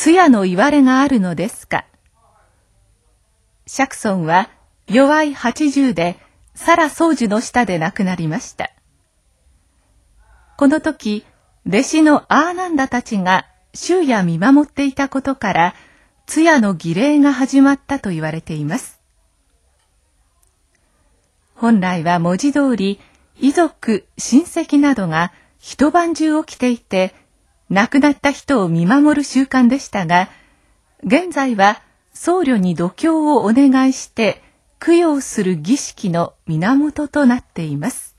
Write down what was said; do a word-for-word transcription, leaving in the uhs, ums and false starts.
通夜の言われがあるのですか。釈尊は齢いはちじゅうで沙羅双樹の下で亡くなりました。この時、弟子のアーナンダたちが終夜見守っていたことから、通夜の儀礼が始まったと言われています。本来は文字通り、遺族、親戚などが一晩中起きていて、亡くなった人を見守る習慣でしたが、現在は僧侶に度胸をお願いして供養する儀式の源となっています。